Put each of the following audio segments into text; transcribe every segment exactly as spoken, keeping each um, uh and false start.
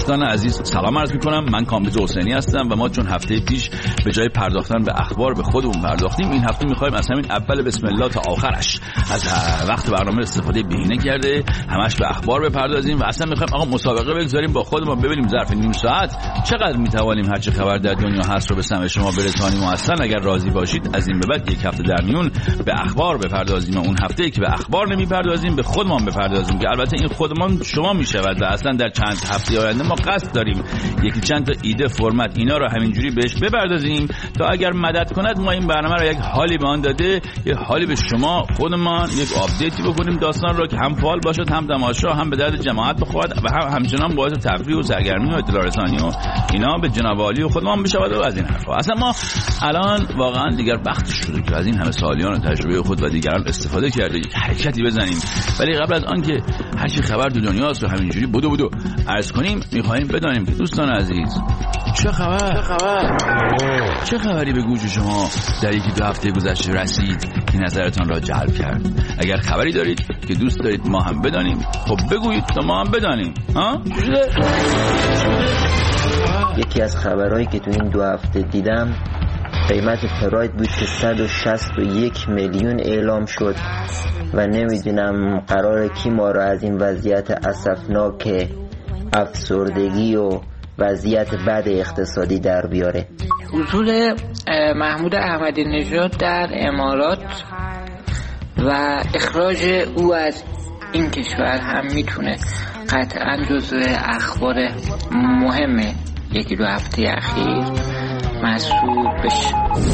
دوستان عزیز سلام عرض میکنم. من کامبیز حسینی هستم و ما چون هفته پیش به جای پرداختن به اخبار به خودمون پرداختیم، این هفته میخوایم از همین اول بسم الله تا آخرش از وقت برنامه استفاده بهینه کرده همش به اخبار بپردازیم و اصلا میخوایم آقا مسابقه بگذاریم با خودمون، ببینیم ظرف نیم ساعت چقدر میتوانیم هر چه خبر در دنیا هست رو به سمع شما برسانیم و اصلا اگر راضی باشید از این به بعد یک هفته در میون به اخبار بپردازیم و اون هفته‌ای که به اخبار نمیپردازیم به خودمان بپردازیم، که البته این خودمان شما میشود و اصلا در چند هفته آینده ما قصد داریم یکی چند تا ایده فرمت اینا رو همینجوری بهش بپردازیم تا اگر مدد کند ما این برنامه رو یک حالی به آن داده، یک حالی به شما خودمان یک آپدیتی بکنیم داستان رو که هم فعال باشد، هم تماشا، هم به درد جماعت بخورد و هم همچنان باعث تفریح و سرگرمی و اطلاع رسانی و اینا به جناب عالی و خودمان بشود و از این حرفا. اصلا ما الان واقعا دیگر وقت شده که از این همه سالیان تجربه خود و دیگران استفاده کرده یک حرکتی بزنیم، ولی قبل از آن که هر چی خبر تو دنیاست و همینجوری بدو بدو عرض کنیم می‌خوایم بدانیم که دوستان عزیز چه خبر؟ چه خبر؟ چه خبری به گوش شما در یکی دو هفته گذشته رسید که نظرتان را جلب کرد؟ اگر خبری دارید که دوست دارید ما هم بدانیم، خب بگویید تا ما هم بدانیم. ها؟ یکی از خبرهایی که تو این دو هفته دیدم قیمت پراید بود که صد و شصت و یک میلیون اعلام شد و نمیدونم قراره کی ما را از این وضعیت اسفناک افسردگی و وضعیت بد اقتصادی در بیاره. حضور محمود احمدی نژاد در امارات و اخراج او از این کشور هم میتونه قطعا جزو اخبار مهمه یکی دو هفته اخیر محسوب بشه.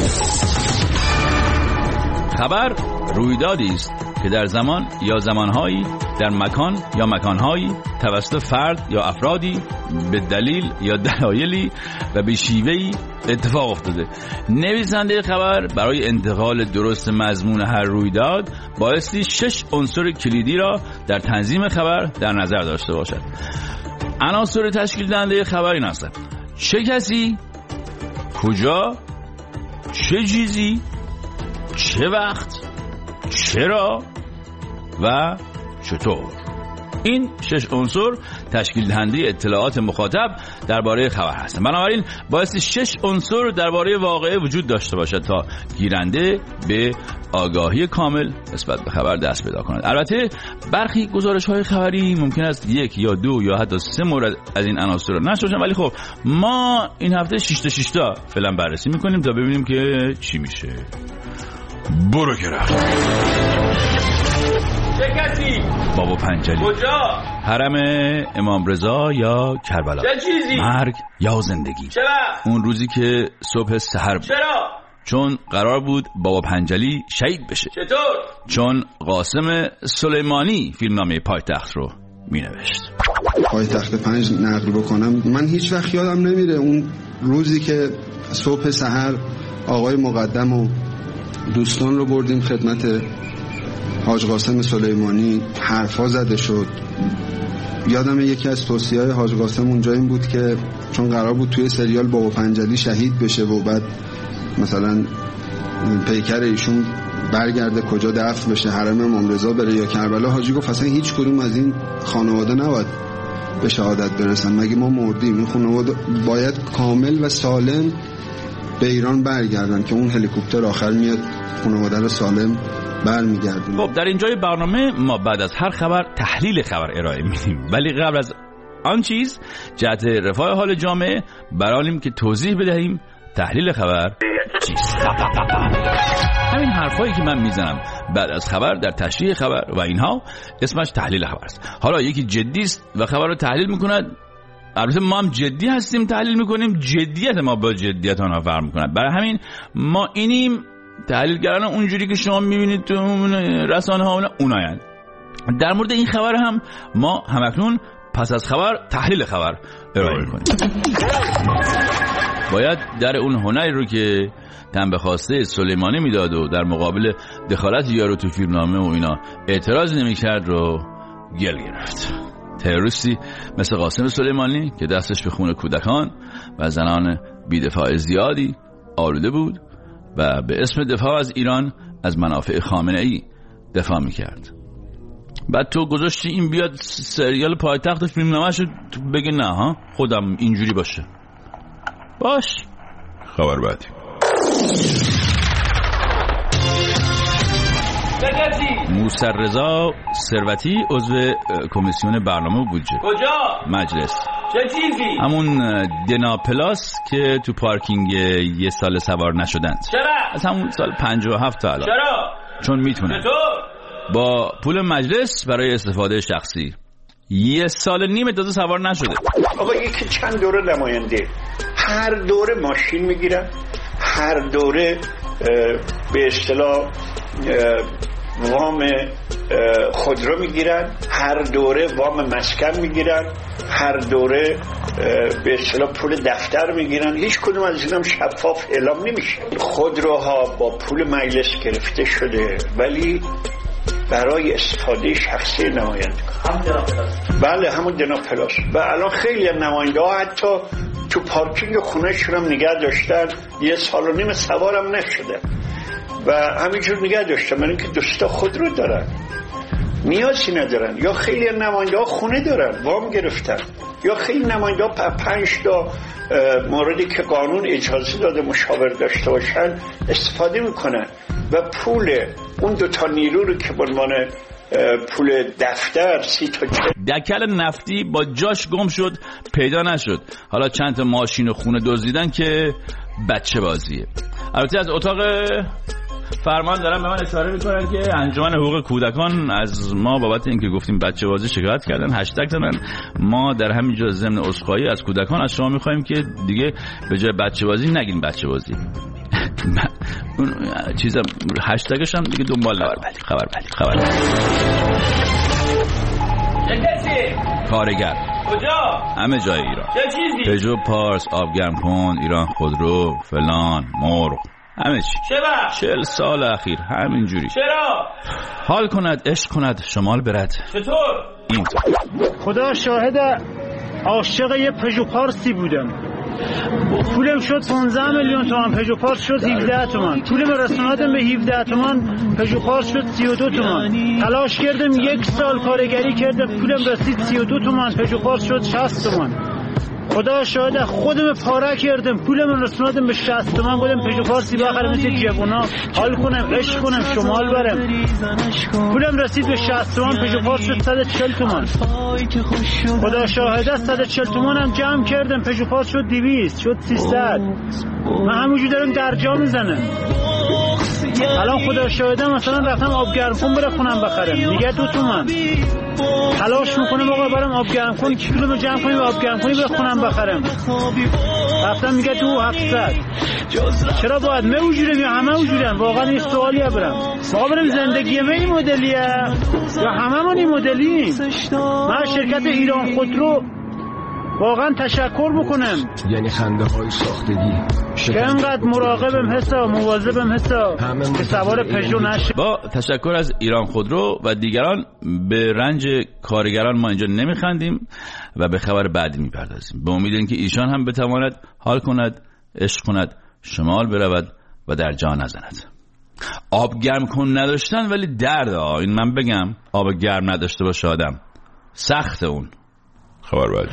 خبر رویدادی است که در زمان یا زمانهایی در مکان یا مکانهایی توسط فرد یا افرادی به دلیل یا دلایلی و به شیوهی اتفاق افتاده. نویسنده خبر برای انتقال درست مضمون هر رویداد بایستی شش عنصر کلیدی را در تنظیم خبر در نظر داشته باشد. عناصر تشکیل دهنده خبر این هستند: چه کسی، کجا، چه چیزی، چه وقت، چرا و چطور. این شش عنصر تشکیل دهنده اطلاعات مخاطب درباره خبر هستند. بنابراین باعث شش عنصر درباره واقعه وجود داشته باشد تا گیرنده به آگاهی کامل نسبت به خبر دست پیدا کند. البته برخی گزارش‌های خبری ممکن است یک یا دو یا حتی سه مورد از این عناصر را نشته باشند، ولی خب ما این هفته شش تا شش تا فعلا بررسی می‌کنیم تا ببینیم که چی میشه. برو که رفت. چه کسی؟ بابا پنجلی. کجا؟ حرم امام رضا یا کربلا؟ چه چیزی؟ مرگ یا زندگی؟ چرا؟ اون روزی که صبح سحر بود. چرا؟ چون قرار بود بابا پنجلی شهید بشه. چطور؟ چون قاسم سلیمانی فیلمنامه پایتخت رو می نوشت. پایتخت پنج نقل بکنم، من هیچ وقت یادم نمیره اون روزی که صبح سحر آقای مقدم و دوستان رو بردیم خدمت حاج قاسم سلیمانی، حرفا زده شد. یادم یکی از توصیه‌های حاج قاسم اونجا این بود که چون قرار بود توی سریال بابا پنجلی شهید بشه و بعد مثلا پیکر ایشون برگرده کجا دفن بشه، حرم امام رضا بره یا کربلا، حاجی گفت اصلا هیچ کدوم از این خانواده نباید به شهادت برسن، مگه ما مردیم. این خانواده باید کامل و سالم به ایران برگردن که اون هلیکوپتر آخر میاد خانواده رو سالم برمیگردونه. خب در اینجای برنامه ما بعد از هر خبر تحلیل خبر ارائه میدیم، ولی قبل از آن چیز جهت رفاه حال جامعه برانیم که توضیح بدهیم تحلیل خبر چیست. همین حرفایی که من میزنم بعد از خبر در تشریح خبر و اینها اسمش تحلیل خبر است. حالا یکی جدی است و خبر رو تحلیل میکند، البته ما هم جدی هستیم تحلیل میکنیم، جدیت ما با جدیت آنها فرق میکند. برای همین ما اینیم تحلیلگران اونجوری که شما میبینید تو رسانه ها اونایند. در مورد این خبر هم ما همکنون پس از خبر تحلیل خبر ارائه میکنیم. باید در اون هنری رو که تن به خواسته سلیمانی میداد و در مقابل دخالت یارو تو فیلمنامه و اینا اعتراض نمیکرد رو گل گرفت. تروریستی مثل قاسم سلیمانی که دستش به خون کودکان و زنان بی‌دفاع زیادی آلوده بود و به اسم دفاع از ایران از منافع خامنه‌ای دفاع میکرد. بعد تو گذاشتی این بیاد سریال پایتخت فیلم نامش بگه نه ها خودم اینجوری باشه. باش. خبر بعدی. موسی رضا ثروتی عضو کمیسیون برنامه و بودجه. کجا؟ مجلس. چه چیزی؟ همون دنا پلاس که تو پارکینگ یه سال سوار نشدند. چرا؟ از همون سال پنجاه و هفت تا الان. چرا؟ چون میتونن. چطور؟ با پول مجلس برای استفاده شخصی. یه سال نیم تازه سوار نشده. آقا یکی چند دوره نماینده، هر دوره ماشین میگیرن، هر دوره به اصطلاح وام خودرو میگیرن، هر دوره وام مسکن میگیرن، هر دوره به اصطلاح پول دفتر میگیرن. هیچ کدوم از اینام شفاف اعلام نمیشه. خودروها با پول مجلس گرفته شده ولی برای استفاده شخصی نمایندگان. بله همون دنا پلاس. و الان خیلی از نماینده ها حتی تو پارکینگ خونه‌شون هم نگه داشتن، یه سال و نیم سوارم نشده و همینجور نگه داشتن، برای اینکه دوستا خود رو دارن، نیازی ندارن. یا خیلی نماینده ها خونه دارن وام گرفتن، یا خیلی نماینده ها پنج تا موردی که قانون اجازه داده مشاور داشته باشن استفاده میکنن و پول اون دوتا نیرو رو که به عنوان پول دفتر سی تا دکل نفتی با جاش گم شد پیدا نشد. حالا چند تا ماشین و خونه دزدیدن که بچه بازیه. البته از اتاق فرمان دارن به من اشاره میکنن که انجمن حقوق کودکان از ما بابت اینکه گفتیم بچه بازی شکایت کردن، هشتگ زدن. ما در همینجا ضمن عذرخواهی از کودکان از شما میخوایم که دیگه به جای بچه بازی نگین بچه بازی. اون چیزا هشتگش هم دیگه دنبال نبر. بله خبر بله خبر چه کارگر کجا؟ همه جای ایران. چه چیزی؟ پژو، پارس، آبگرم کن، ایران خودرو، فلان، مرغ، همه چی. چرا؟ چهل سال اخیر همینجوری. چرا؟ حال کند عشق کند شمال برد. چطور؟ اینطور. خدا شاهد عاشق یه پژو پارسی بودم. پولم شد پانزده میلیون تومان، پژو پارس شد هفده تومان. پولم رسوندم به هفده تومان، پژو پارس شد سی و دو تومان. تلاش کردم یک سال کارگری کردم، پولم رسید سی و دو تومان، پژو پارس شد شصت تومان. خدا شاهد خودم پاره کردم، پولم رسوندم به شصت تومان، بودم پژو پارسی بخرم مثل جوونا، حال کنم عشق کنم شمال برم. پولم رسید به شصت تومان، پژو پارس شد صد و چهل تومان. خدا شاهد صد و چهل تومانم جمع کردم، پژو پارس شد دویست، شد سیصد. من همونجوری دارم درجا میزنم. الان خدا شاهدم مثلا رفتم آب گرم کن برای خونم بخرم، میگه دو تومن. تلاش میکنم آقا برام آب گرم کن، کیلومتر جمع کنیم آب گرم کنی برای خونم بخرم، رفتم میگه دو هفتصد. چرا باید من وجودم یا همه وجودم؟ واقعا این سوالیه برم. ما برم زندگی من این مدلیه یا همه من این مدلیم؟ من شرکت ایران خودرو واقعا تشکر بکنم، یعنی خنده های ساختگی که انقدر مراقبم حساب مواظبم حساب که سوار پژو نشه. با تشکر از ایران خودرو و دیگران به رنج کارگران ما اینجا نمیخندیم و به خبر بعدی میپردازیم، به امید اینکه ایشان هم بتواند حال کند عشق کند شمال برود و در جا نزند. آب گرم کن نداشتن ولی درد ها، این من بگم آب گرم نداشته باشه آدم سخت. اون خبر بعدی.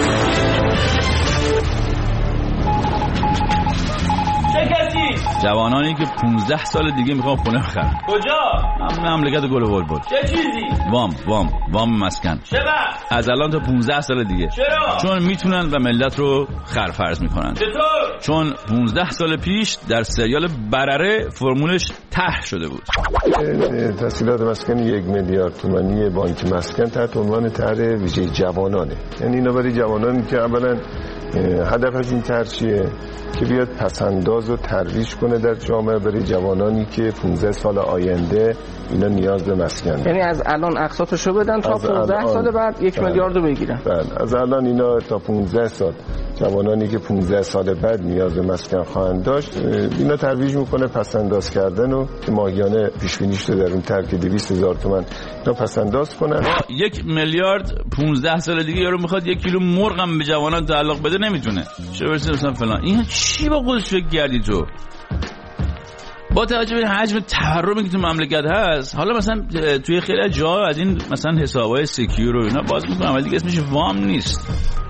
جوانانی که پونزده سال دیگه میخوان خونه بخرن. کجا؟ مملکت گل و بلبل. چه چیزی؟ وام وام وام مسکن. چرا؟ از الان تا پونزده سال دیگه. چرا؟ چون میتونن و ملت رو خرفرز میکنن. چطور؟ چون پونزده سال پیش در سریال برره فرمولش ته شده بود. تسهیلات مسکن یک میلیارد تومانی بانک مسکن تحت عنوان طرح ویژه جوانانه. یعنی اینا برای جوانانی که اولا هدف از این طرح چیه؟ که بیاد پسنداز و ترویج کنه در جامعه برای جوانانی که پانزده سال آینده اینا نیاز به مسکن دارن. یعنی از الان اقساطشو بدن تا پانزده سال بعد یک میلیارد رو بگیرن. بله از الان اینا تا پانزده سال جوانانی که پانزده سال بعد نیاز به مسکن خواهند داشت اینا ترویج میکنه پسنداز کردن و که ماهیانه پیش بینی شده در اون طرح که دویست هزار تومان اینا پسنداز کنن. یک میلیارد پانزده سال دیگه یارو میخواد یک کیلو مرغم به جوانان تعلق بده نمیتونه. چه برسه مثلا فلان. این چی با خودش فکر کردی تو؟ با توجه به حجم تورمی که تو مملکت هست، حالا مثلا توی خیلی جا از این مثلا حسابای سکیور و اینا باز میکنم ولی دیگه اسمش وام نیست.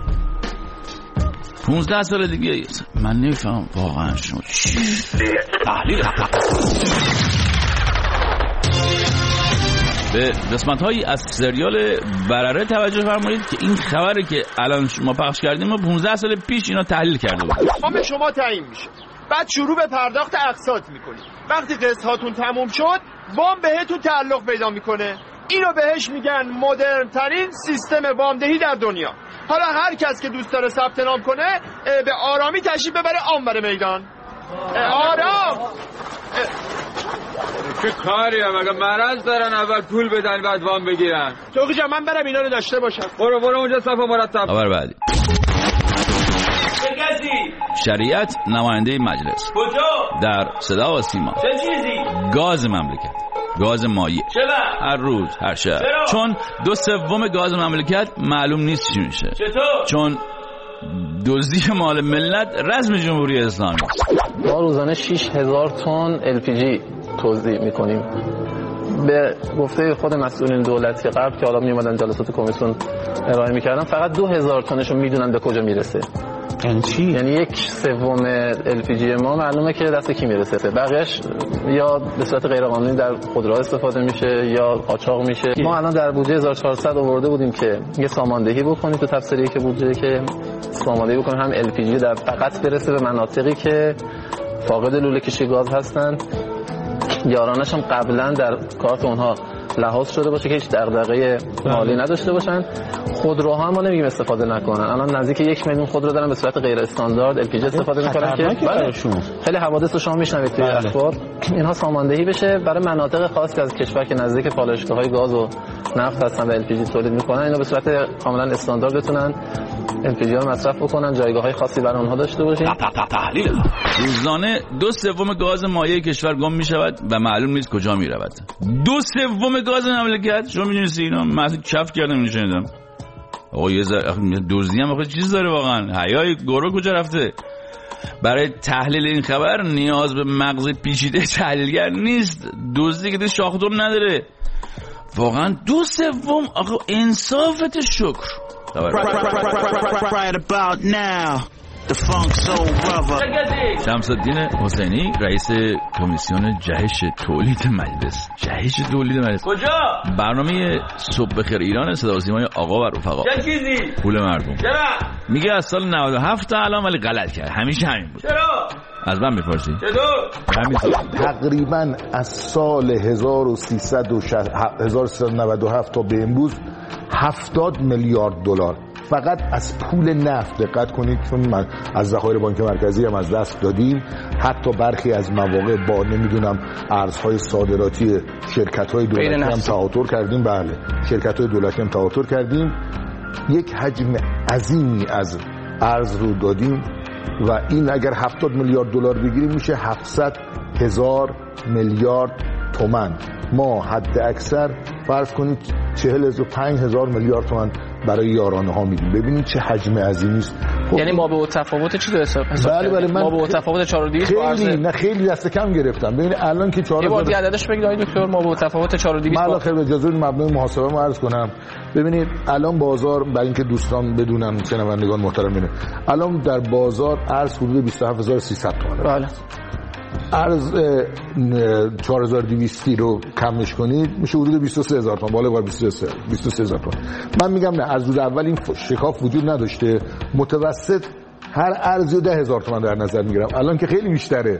پونزده سال دیگه من نمیفهم واقعا شما چی تحلیل به قسمت هایی از سریال برره توجه فرمایید که این خبری که الان ما پخش کردیم ما پونزده سال پیش اینا تحلیل کرده بودیم. وام شما تعیین میشه، بعد شروع به پرداخت اقساط میکنید. وقتی قسط هاتون تموم شد وام بهتون تعلق پیدا میکنه. اینو بهش میگن مدرن ترین سیستم وامدهی در دنیا. حالا هر کس که دوست داره ثبت نام کنه به آرامی تشریف ببره آنور میدان. آرام. چه کاری هم اگه مرض دارن اول پول بدن بعد وام بگیرن. توقی جان من برم اینا رو داشته باشم. برو برو اونجا صف مرتب. خبر بعدی. شریعت نماینده مجلس. کجا؟ در صدا و سیما. چه چیزی؟ گاز مملکت. گاز مایع. چرا؟ هر روز هر شب. چرا؟ چون دو سوم گاز مملکت معلوم نیست چی میشه. چطور؟ چون دزدی مال ملت رسم جمهوری اسلامی است. ما روزانه شش هزار تن ال پی جی توزیع میکنیم. به گفته خود مسئولین دولتی قبل که حالا می اومدن جلسات کمیسیون ارائه میکردن فقط دو هزار تنشو میدونن به کجا میرسه. یعنی چی؟ یعنی یک سوم ال پی جی ما معلومه که دست کی میرسه، بقیه‌اش یا به صورت غیر قانونی در خودرو استفاده میشه یا قاچاق میشه. ما الان در بودجه هزار و چهارصد آورده بودیم که یه ساماندهی بکنیم تو تفسیری که بودجه که ساماندهی بکنیم هم ال پی جی در فقط برسه به مناطقی که فاقد لوله کشی گاز هستن، یارانش هم قبلا در کارت اونها لحاظ شده باشه که هیچ دغدغه مالی نداشته باشن. خودروها ما نمیگیم استفاده نکنن. الان نزدیک یک میلیون خودرو دارن به صورت غیر استاندارد ال پی جی استفاده میکنن که براشون خیلی حوادث رو شما میشنوید توی اخبار. اینها ساماندهی بشه برای مناطق خاصی از کشور که نزدیک پالایشگاه‌های گاز و نفت هستن و ال پی جی تولید میکنن، اینا به صورت کاملا استاندارد بتونن ال پی جی رو مصرف بکنن، جایگاه‌های خاصی برای اونها داشته باشیم. تحلیل روزانه دو سوم گاز مایع کشور گم میشود و معلوم نیست کجا میرود. دو سوم گاز مملکت شما میدونید اینا من کف کردم میشنیدم. آقا یه ذره دزدی هم آخه چیز داره واقعا. حیای گورو کجا رفته؟ برای تحلیل این خبر نیاز به مغز پیچیده تحلیلگر نیست. دزدی که شاخدور نداره. واقعا دو سوم آقا انصافت شکر. Right about now the funk soul brother شمس‌الدین حسینی رئیس کمیسیون جهش تولید مجلس. جهش تولید مجلس کجا؟ برنامه صبح بخیر ایران صدا و سیمای آقا و رفقا. چه چیزی؟ پول مردم. چرا؟ میگه از سال نود و هفت تا الان ولی غلط کرد. همیشه همین بود. چرا؟ از من میپرسی؟ چطور؟ همینطور. تقریبا از سال هزار و سیصد و نود و هفت تا به امروز هفتاد میلیارد دلار فقط از پول نفت. دقت کنید چون من از ذخایر بانک مرکزی هم از دست دادیم، حتی برخی از مواقع با نمیدونم ارزهای صادراتی شرکت‌های دولتی هم تعاطر کردیم. بله شرکت‌های دولتی هم تعاطر کردیم. یک حجم عظیمی از ارز رو دادیم و این اگر هفتاد میلیارد دلار بگیریم میشه هفتصد هزار میلیارد تومان. ما حد اکثر فرض کنید چهل و پنج هزار میلیارد تومان برای یارانه ها میدیم. ببینید چه حجم عظیمی است. خب یعنی ما به تفاوت چی حساب حساب بله بله من ما به تفاوت چهار و دویست خیلی نه خیلی دست کم گرفتم. ببینید الان که چهار یه بار دیگه عددش بگید آقای دکتر. ما به تفاوت چهار و دویست من خیلی اجازه بدید مبنای محاسبه ما عرض کنم. ببینید الان بازار برای اینکه دوستان بدونن شنوندگان محترم ببینید الان در بازار ارز حدود بیست و هفت هزار و سیصد تومانه. بله ارز چهار هزار و دویست رو کمش کنید میشه حدود بیست و سه هزار تومان. بالا بر بیست و سه هزار تومان. من میگم نه از روز اول این شکاف وجود نداشته. متوسط هر ارزی ده هزار تومان در نظر میگیرم. الان که خیلی بیشتره.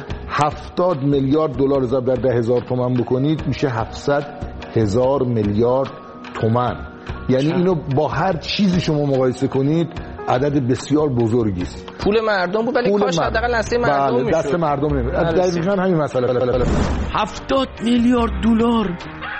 هفتاد میلیارد دلار حساب در ده هزار تومان بکنید میشه هفتصد هزار میلیارد تومان. یعنی اینو با هر چیزی شما مقایسه کنید عدد بسیار بزرگی است. پول مردم بود ولی کاش حداقل دسته مردم میشد. دست مردم نمیشه. دقیقاً همین مسئله. هفتاد میلیارد دلار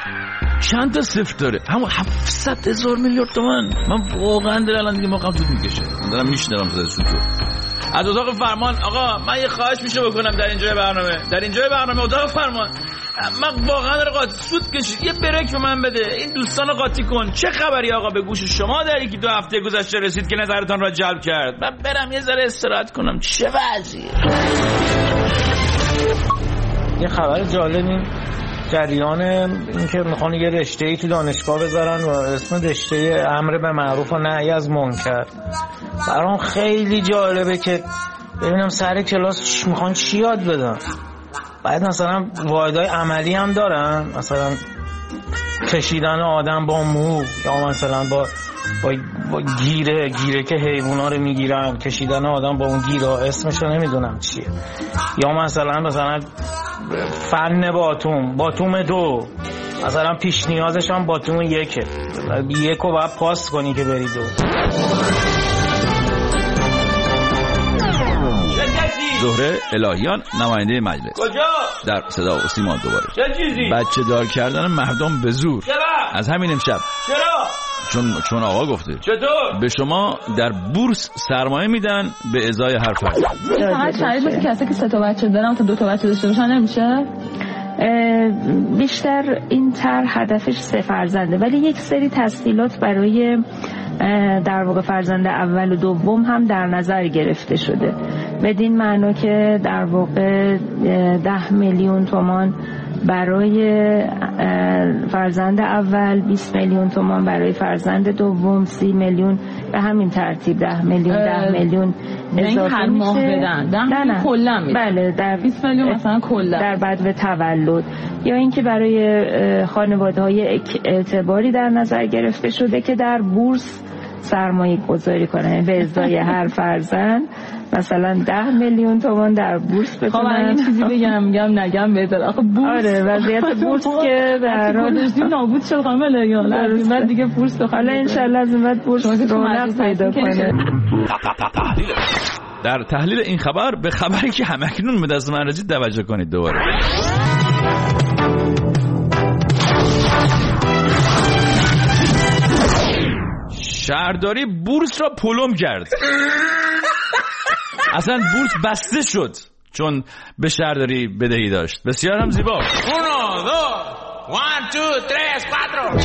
چند تا صفر داره؟ همون هفتصد هزار میلیارد تومان. من واقعا دارم الان دیگه موقعم تو میکشه. من دارم میشنوم صداشون تو. از اتاق فرمان آقا من یه خواهش میشه بکنم در اینجای برنامه. در اینجای برنامه اتاق فرمان من واقعا داره قاطی سود کشید. یه بریک به من بده. این دوستان رو قاطی کن. چه خبری آقا به گوش شما در یکی دو هفته گذشته رسید که نظرتان را جلب کرد؟ من برم یه ذره استراحت کنم. چه وضعیه؟ یه خبر جالب این جریان این که میخوان یه رشته‌ای تو دانشگاه بذارن و اسم رشته امر به معروف و نهی از منکر. برام خیلی جالبه که ببینم سر کلاس میخوان چی یاد بدن. بعد مثلا واحدهای عملی هم دارن، مثلا کشیدن آدم با مو یا مثلا با با, با گیره گیره که حیوونا رو میگیرن، کشیدن آدم با اون گیره اسمش رو نمیدونم چیه، یا مثلا مثلا فن باتوم باتوم دو، مثلا پیش نیازش هم باتوم یکه، یک رو باید پاس کنی که بری دو. زهره الهیان نماینده مجلس. کجا؟ در صدا و سیما دوباره. چه چیزی؟ بچه دار کردن مردم به زور. چرا؟ از همین امشب. چرا؟ چون چون آقا گفته. چطور؟ به شما در بورس سرمایه میدن به ازای هر فرد. فقط شرایط واسه کسی که سه تا بچه دارن تا دو تا بچه داشته باشن نمیشه؟ بیشتر این طرح هدفش سه فرزنده، ولی یک سری تسهیلات برای در واقع فرزند اول و دوم هم در نظر گرفته شده، بدین معنا که در واقع ده میلیون تومان برای فرزند اول، بیست میلیون تومان برای فرزند دوم، سی میلیون به همین ترتیب ده میلیون ده میلیون اضافه هر ماه بدن. ده میلیون کلا میشه. بله، در بیست میلیون مثلا کلا در بعد تولد، یا اینکه برای خانواده‌های اعتباری در نظر گرفته شده که در بورس سرمایه گذاری کنه به ازای هر فرزند مثلا ده میلیون تومان در بورس بتونن. خب من یه چیزی بگم میگم نگم بهتر. آخه بورس، آره وضعیت بورس که در حال نابود شد خامل یا نه بعد دیگه بورس حالا ان شاء الله از این بعد بورس رونق پیدا کنه. در تحلیل این خبر به خبری که همکنون به دست من رسید توجه کنید دوباره. شهرداری بورس را پلم کرد. اصلا بورس بسته شد چون به شهرداری بدهی داشت. بسیار هم زیبا. uno, dos, one, two, tres, cuatro.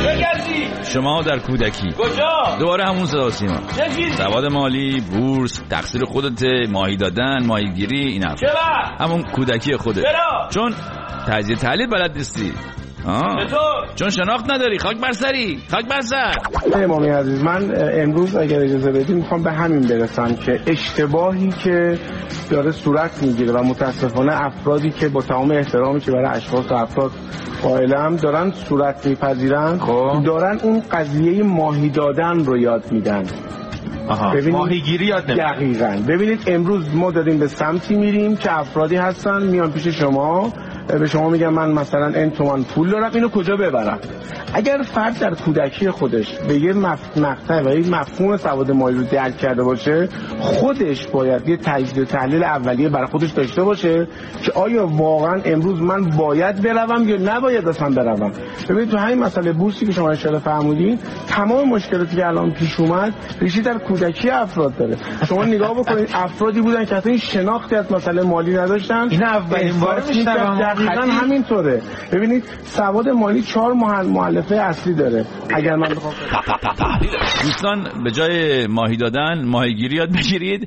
شما در کودکی کجا؟ دوباره همون صدا سیما. سواد مالی، بورس، تقصیر خودت، ماهی دادن، ماهیگیری، این حرف. چرا؟ همون کودکی خودت. چرا؟ چون تجزیه تحلیل بلد نیستی. چطور؟ چون شناخت نداری. خاک بر سری، خاک بر سر. امامی عزیز، من امروز اگر اجازه بدید میخوام به همین برسم که اشتباهی که داره صورت میگیره و متاسفانه افرادی که با تمام احترامی که برای اشخاص و افراد قائلم دارن صورت میپذیرن، دارن اون قضیه ماهی دادن رو یاد میدن. ماهیگیری یاد نمیدن. دقیقاً. ببینید امروز ما داریم به سمتی میریم که افرادی هستن میان پیش شما، به شما میگن من مثلا این تومان پول دارم، اینو کجا ببرم؟ اگر فرد در کودکی خودش به یه مقطع و یه مفهوم سواد مالی رو درک کرده باشه، خودش باید یه تجزیه تحلیل اولیه برای خودش داشته باشه که آیا واقعا امروز من باید بروم یا نباید اصلا بروم. ببینید تو همین مسئله بورسی که شما اشاره فرمودین، تمام مشکلاتی که الان پیش اومد ریشه در کودکی افراد داره. شما نگاه بکنید افرادی بودن که اصلا شناختی از مسئله مالی نداشتن. این اولین بار میشنوم. دقیقاً همینطوره. ببینید سواد مالی چهار مؤلفه اصلی داره. اگر من بخوام دوستان به جای ماهی دادن ماهیگیری یاد بگیرید.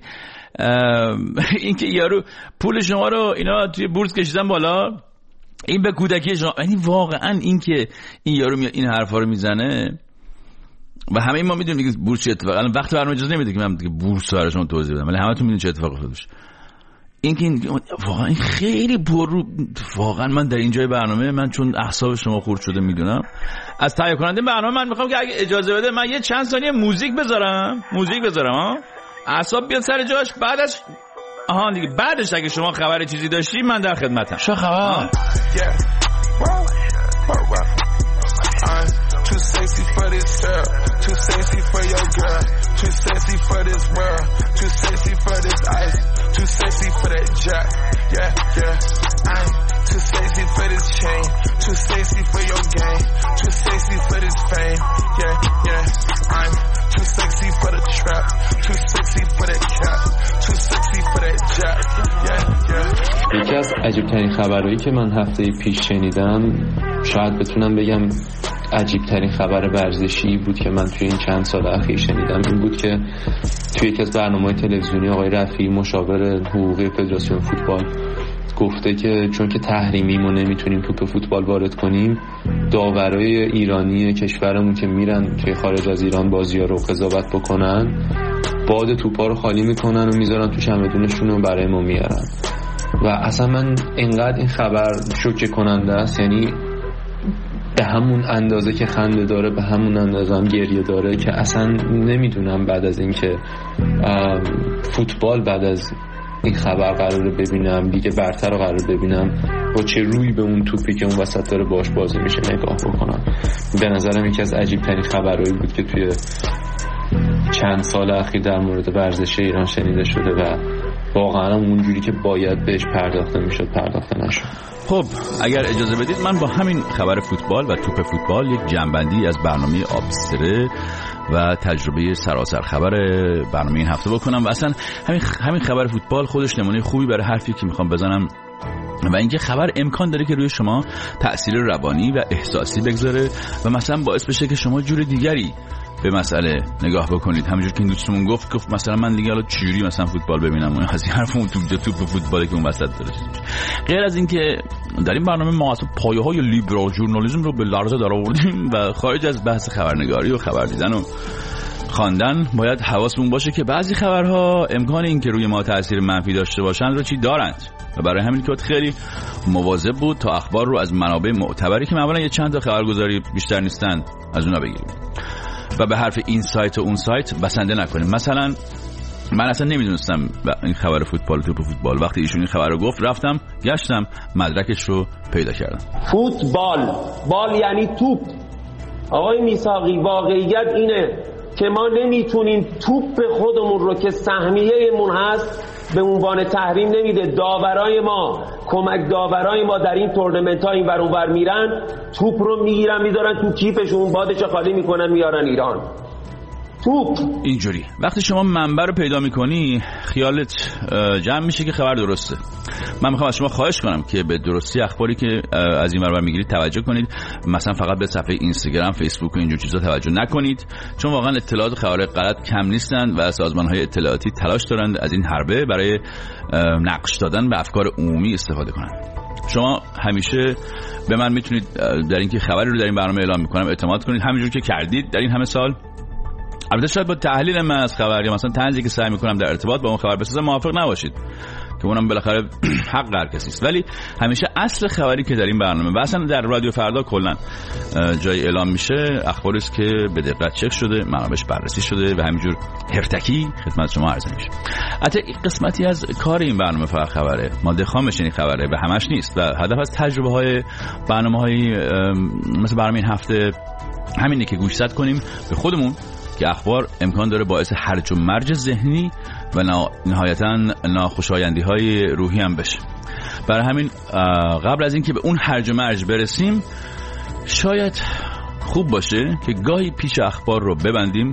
اینکه یارو پول شما رو اینا توی بورس کشیدن بالا، این به کودکی شما، یعنی واقعا اینکه این یارو میاد این حرفا رو میزنه و همه ما میدونیم دیگه بورس چه اتفاقی، الان وقت برنامه اجازه نمیده که من دیگه بورس براشون توضیح بدم، ولی همتون میدونید چه اتفاقی افتاده. این که واقعا این خیلی پررو، واقعا من در اینجای برنامه، من چون اعصاب شما خورد شده میدونم، از تهیه کننده برنامه من میخوام که اگه اجازه بده من یه چند ثانیه موزیک بذارم موزیک بذارم ها اعصاب بیاد سر جاش. بعدش آها دیگه بعدش اگه شما خبر چیزی داشتی من در خدمتم. چه خبر؟ Too sexy for this girl, too sexy for your girl, too sexy for this world, too sexy for this ice, too sexy for that jack, yeah, yeah. I'm too sexy for this chain, too sexy for your game, too sexy for this fame, yeah, yeah. I'm too sexy for the trap, too sexy for that cap, too sexy for that jack, yeah, yeah. یکی از عجیب ترین خبرهایی که من هفته پیش شنیدم، شاید بتونم بگم عجیب ترین خبر ورزشی بود که من توی این چند سال اخیر شنیدم، این بود که توی یکی از برنامه‌های تلویزیونی آقای رفیعی مشاور حقوقی فدراسیون فوتبال گفته که چون که تحریمی ما نمیتونیم توپ فوتبال وارد کنیم، داورای ایرانی کشورمون که میرن توی خارج از ایران بازی‌ها رو قضاوت بکنن، باد توپا رو خالی میکنن و میذارن تو چمدونشون رو برای ما میارن. و اصلا من اینقدر این خبر شوکه کننده است، یعنی به همون اندازه که خنده داره به همون اندازه هم گریه داره، که اصلا نمیدونم بعد از اینکه فوتبال بعد از این خبر قراره ببینم، لیگ برتر رو قراره ببینم، با چه روی به اون توپی که اون وسط داره باش بازی میشه نگاه بکنم. به نظرم یکی از عجیب ترین خبرهایی بود که توی چند سال اخیر در مورد ورزش ایران شنیده شده و واقعا اونجوری که باید بهش پرداخته میشد پرداخته نشد. خب اگر اجازه بدید من با همین خبر فوتبال و توپ فوتبال یک جنبندی از برنامه آبستره و تجربه سراسر خبر برنامه این هفته بکنم و اصلا همین همین خبر فوتبال خودش نمونه خوبی برای حرفی که میخوام بزنم و اینکه خبر امکان داره که روی شما تأثیر روانی و احساسی بگذاره و مثلا باعث بشه که شما جور دیگری به مسئله نگاه بکنید. همونجور که این دوستمون گفت گفت مثلا من دیگه حالا چجوری مثلا فوتبال ببینم، اون از این حرف اون توپ توپ فوتبالی که اون وسط داره. غیر از این که در این برنامه ما اصلا پایه‌های لیبرال ژورنالیسم رو به لرزه درآوردیم و خارج از بحث خبرنگاری و خبر دیدن و خواندن باید حواسمون باشه که بعضی خبرها امکان این که روی ما تأثیر منفی داشته باشند رو چی دارند و برای همین که خیلی مواظب بود تا اخبار رو از منابع معتبری که معمولا یه چند تا خبرگزاری بیشتر نیستن از اونها بگیریم و به حرف این سایت و اون سایت بسنده نکنیم. مثلا من اصلا نمیدونستم این خبر فوتبال توپ فوتبال، وقتی ایشون این خبر رو گفت رفتم گشتم مدرکش رو پیدا کردم. فوتبال بال یعنی توپ. آقای میثاقی واقعیت اینه که ما نمیتونیم توپ خودمون رو که سهمیه‌مون هست به عنوان تحریم نمیده. داورای ما، کمک داورای ما در این تورنمنت ها این ور اون ور میرن، توپ رو میگیرن میذارن تو کیفشون، بادش خالی میکنن میارن ایران. توپ اینجوری وقتی شما منبع رو پیدا میکنی خیالت جمع میشه که خبر درسته. من میخوام از شما خواهش کنم که به درستی اخباری که از این ور میگیرید توجه کنید. مثلا فقط به صفحه اینستاگرام، فیسبوک و اینجور چیزا توجه نکنید، چون واقعا اطلاعات خبر غلط کم نیستند و سازمان‌های اطلاعاتی تلاش دارند از این حربه برای نقش دادن به افکار عمومی استفاده کنند. شما همیشه به من میتونید در اینکه خبری رو در این برنامه اعلام میکنم اعتماد کنید، همینجور که کردید در این همه سال. البته شاید با تحلیل من از خبر یا مثلا طنزی که سعی میکنم در ارتباط با اون خبر بسازم موافق نباشید که اونم بالاخره حق هر کسی است، ولی همیشه اصل خبری که در این برنامه و اصلا در رادیو فردا کلا جای اعلام میشه اخباری است که به دقت چک شده، منابعش بررسی شده و همینجور هرتکی خدمت شما عرضه میشه. البته این قسمتی از کار این برنامه فقط خبره، ماده خامش این خبره به همش نیست و هدف از تجربه های برنامه‌های مثل برنامه این هفته همینه که گوشزد کنیم به خودمون که اخبار امکان داره باعث هرج و مرج ذهنی و نهایتاً ناخوشایندی های روحی هم بشه. برای همین قبل از این که به اون هرج و مرج برسیم شاید خوب باشه که گاهی پیش اخبار رو ببندیم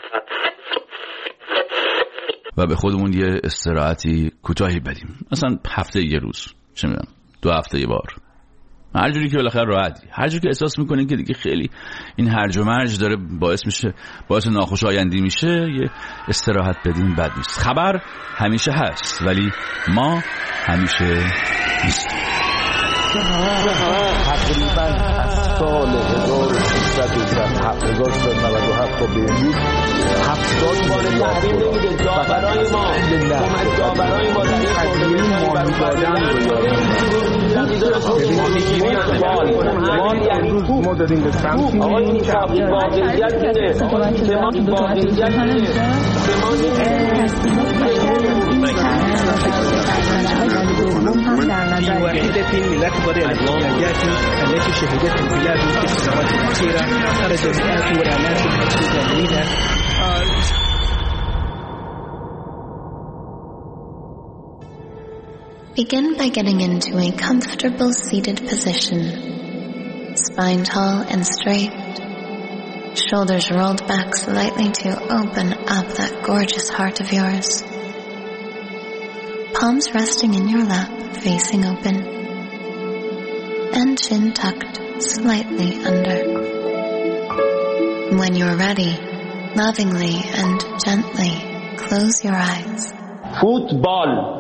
و به خودمون یه استراحتی کوتاهی بدیم، مثلا هفته یه روز، چه میدونم دو هفته یه بار، هر جوری که بالاخره راحتی، هر جوری که احساس میکنین که دیگه خیلی این هرج و مرج داره باعث میشه باعث ناخوشایندی میشه، یه استراحت بدین بد نیست. خبر همیشه هست ولی ما همیشه نیستیم. تقریبا از سال هزار و سیصد و نود و هفت تا به امروز هفتاد بار تحریم نمیده. داورای ما کمک داورای ما در این تحریم ما داریم به سمتی آقای میثاقی واقعیت اینه که ما واقعیت اینه که ما واحد في ملك ضريع الجاليات التي شهدتها البلاد في السنوات الأخيرة خرج مئات والآلاف السودانيين. Begin by getting into a comfortable seated position, spine tall and straight, shoulders rolled back slightly to open up that gorgeous heart of yours. Palms resting in your lap, facing open, and chin tucked slightly under. When you're ready, lovingly and gently close your eyes. Football